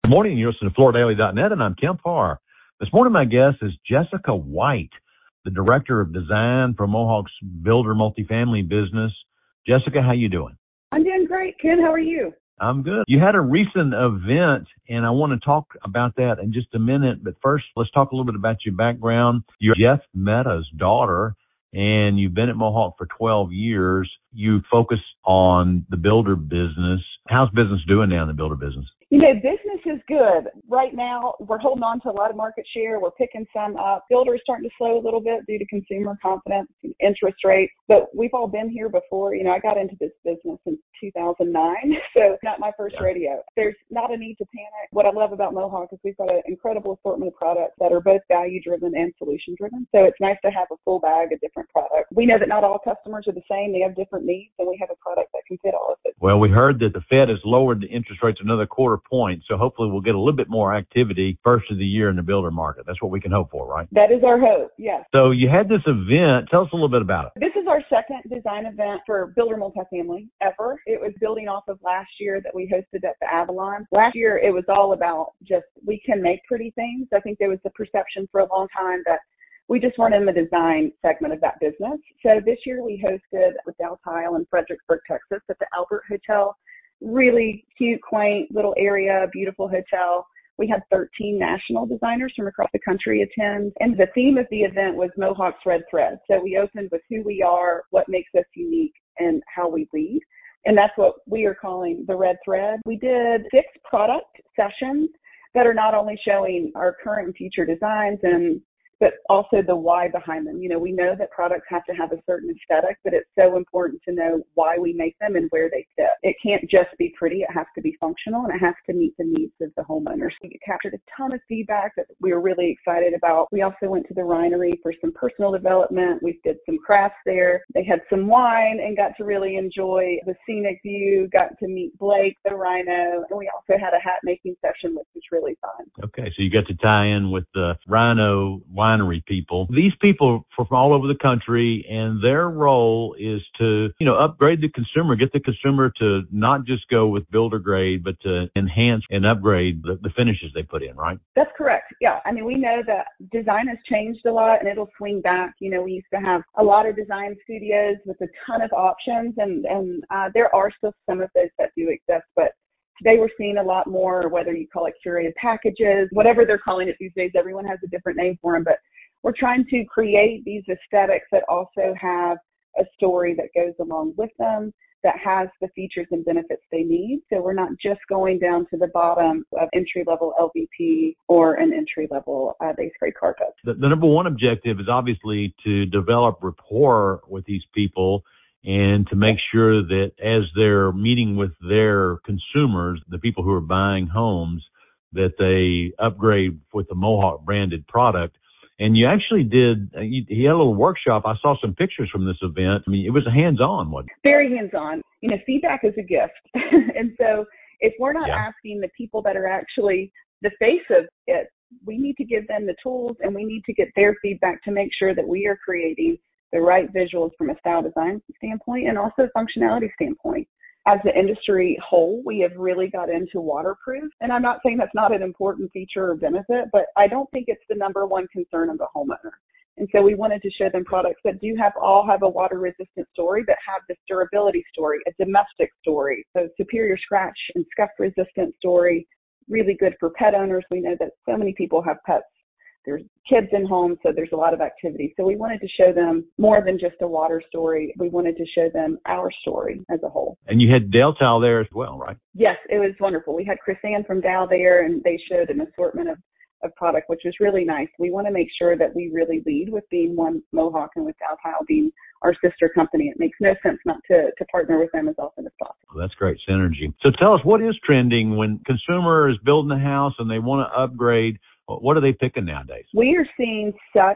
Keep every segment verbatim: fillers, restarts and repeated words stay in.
Good morning. You're listening to Florida Daily dot net, and I'm Kemp Harr. This morning, my guest is Jessica White, the Director of Design for Mohawk's Builder Multifamily Business. Jessica, how you doing? I'm doing great. Ken, how are you? I'm good. You had a recent event, and I want to talk about that in just a minute. But first, let's talk a little bit about your background. You're Jeff Mehta's daughter, and you've been at Mohawk for twelve years. You focus on the builder business. How's business doing now in the builder business? You know, business is good. Right now, we're holding on to a lot of market share. We're picking some up. Builders starting to slow a little bit due to consumer confidence and interest rates. But we've all been here before. You know, I got into this business in two thousand nine, so not my first Yeah. rodeo. There's not a need to panic. What I love about Mohawk is we've got an incredible assortment of products that are both value-driven and solution-driven. So it's nice to have a full bag of different products. We know that not all customers are the same. They have different needs, and we have a product that can fit all of it. Well, we heard that the Fed has lowered the interest rates another quarter point, so hopefully we'll get a little bit more activity first of the year in the builder market. That's what we can hope for, right? That is our hope, yes. So you had this event. Tell us a little bit about it. This is our second design event for Builder Multifamily ever. It was building off of last year that we hosted at the Avalon. Last year, it was all about just we can make pretty things. I think there was the perception for a long time that we just weren't in the design segment of that business. So this year we hosted with Dow Tile in Fredericksburg, Texas at the Albert Hotel. Really cute, quaint little area, beautiful hotel. We had thirteen national designers from across the country attend. And the theme of the event was Mohawk's Red Thread. So we opened with who we are, what makes us unique, and how we lead. And that's what we are calling the Red Thread. We did six product sessions that are not only showing our current and future designs and but also the why behind them. You know, we know that products have to have a certain aesthetic, but it's so important to know why we make them and where they fit. It can't just be pretty. It has to be functional, and it has to meet the needs of the homeowners. We captured a ton of feedback that we were really excited about. We also went to the Rhinery for some personal development. We did some crafts there. They had some wine and got to really enjoy the scenic view, got to meet Blake, the rhino, and we also had a hat making session, which was really fun. Okay, so you got to tie in with the Rhino wine people. These people from all over the country, and their role is to, you know, upgrade the consumer, get the consumer to not just go with builder grade, but to enhance and upgrade the, the finishes they put in, right? That's correct. Yeah. I mean, we know that design has changed a lot and it'll swing back. You know, we used to have a lot of design studios with a ton of options, and, and uh, there are still some of those that do exist, but today we're seeing a lot more, whether you call it curated packages, whatever they're calling it these days. Everyone has a different name for them, but we're trying to create these aesthetics that also have a story that goes along with them, that has the features and benefits they need. So we're not just going down to the bottom of entry-level L V P or an entry-level uh, base grade carpet. The, the number one objective is obviously to develop rapport with these people and to make sure that as they're meeting with their consumers, the people who are buying homes, that they upgrade with the Mohawk branded product. And you actually did, you, he had a little workshop. I saw some pictures from this event. I mean, it was hands-on, wasn't it? Very hands-on. You know, feedback is a gift. And so if we're not yeah. asking the people that are actually the face of it, we need to give them the tools and we need to get their feedback to make sure that we are creating the right visuals from a style design standpoint and also functionality standpoint. As the industry whole, we have really got into waterproof. And I'm not saying that's not an important feature or benefit, but I don't think it's the number one concern of the homeowner. And so we wanted to show them products that do have all have a water resistant story, but have this durability story, a domestic story, so superior scratch and scuff resistant story, really good for pet owners. We know that so many people have pets. There's kids in homes, so there's a lot of activity. So we wanted to show them more than just a water story. We wanted to show them our story as a whole. And you had Dow Tile there as well, right? Yes, it was wonderful. We had Chris Ann from Dow there, and they showed an assortment of, of product, which was really nice. We want to make sure that we really lead with being one Mohawk and with Dow Tile being our sister company. It makes no sense not to, to partner with them as often as possible. Well, that's great synergy. So tell us, what is trending when consumer is building a house and they want to upgrade? What are they picking nowadays? We are seeing such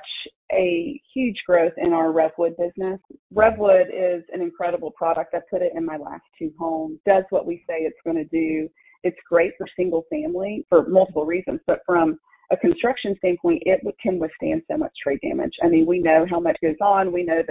a huge growth in our RevWood business. RevWood is an incredible product. I put it in my last two homes. Does what we say it's going to do. It's great for single family for multiple reasons, but from a construction standpoint, it can withstand so much trade damage. I mean, we know how much goes on. We know that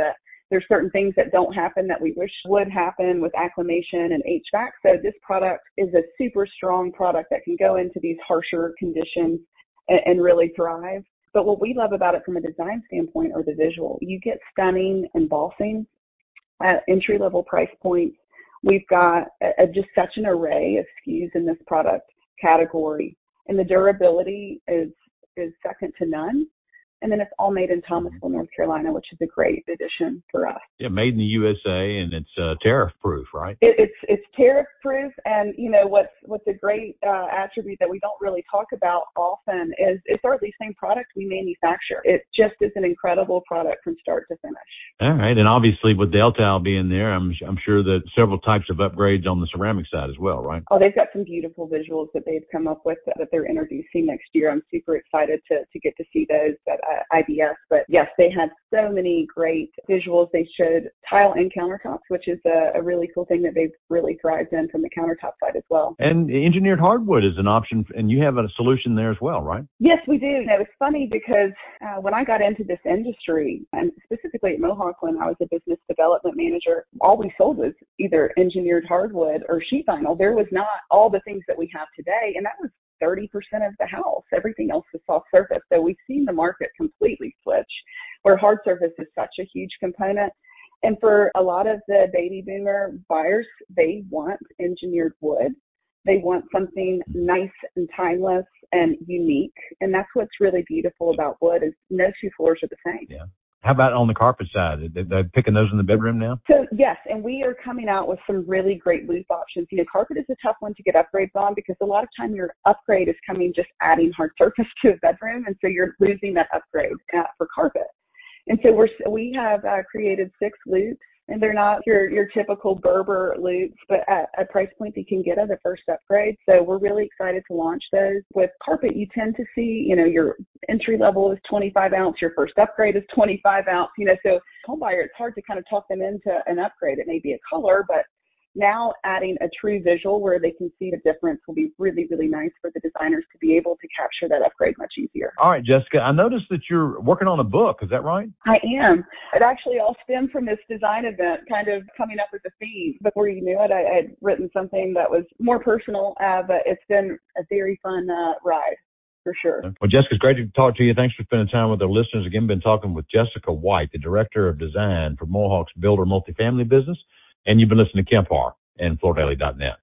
There's certain things that don't happen that we wish would happen with acclimation and H V A C. So this product is a super strong product that can go into these harsher conditions and, and really thrive. But what we love about it from a design standpoint are the visual. You get stunning embossing at entry-level price points. We've got a, a, just such an array of S K Us in this product category. And the durability is is second to none. And then it's all made in Thomasville, North Carolina, which is a great addition for us. Yeah, made in the U S A, and it's uh, tariff-proof, right? It, it's it's tariff-proof, and you know what's what's a great uh, attribute that we don't really talk about often is it's our the same product we manufacture. It just is an incredible product from start to finish. All right, and obviously with Deltile being there, I'm I'm sure that several types of upgrades on the ceramic side as well, right? Oh, they've got some beautiful visuals that they've come up with that they're introducing next year. I'm super excited to to get to see those at uh, I B S. But yes, they had so many great visuals. They showed tile and countertops, which is a, a really cool thing that they've really thrived in from the countertop side as well. And engineered hardwood is an option, and you have a solution there as well, right? Yes, we do. And it was funny because uh, when I got into this industry, and specifically at Mohawk when I was a business development manager, all we sold was either engineered hardwood or sheet vinyl. There was not all the things that we have today, and that was thirty percent of the house. Everything else was soft surface. So we've seen the market completely switch where hard surface is such a huge component. And for a lot of the baby boomer buyers, they want engineered wood. They want something nice and timeless and unique. And that's what's really beautiful about wood is no two floors are the same. Yeah. How about on the carpet side? They're picking those in the bedroom now? So, yes, and we are coming out with some really great loop options. You know, carpet is a tough one to get upgrades on because a lot of time your upgrade is coming just adding hard surface to a bedroom, and so you're losing that upgrade uh, for carpet. And so we're, we have uh, created six loops, and they're not your, your typical Berber loops, but at a price point that you can get at a first upgrade. So we're really excited to launch those. With carpet, you tend to see, you know, your entry level is twenty-five ounce, your first upgrade is twenty-five ounce, you know, so home buyer, it's hard to kind of talk them into an upgrade. It may be a color, but now adding a true visual where they can see the difference will be really, really nice for the designers to be able to capture that upgrade much easier. All right, Jessica, I noticed that you're working on a book. Is that right? I am. It actually all stemmed from this design event, kind of coming up with a theme. Before you knew it, I had written something that was more personal, uh, but it's been a very fun uh, ride. For sure. Well, Jessica, it's great to talk to you. Thanks for spending time with our listeners. Again, been talking with Jessica White, the Director of Design for Mohawk's Builder Multifamily Business. And you've been listening to Kemp Harr and Floor Daily dot net.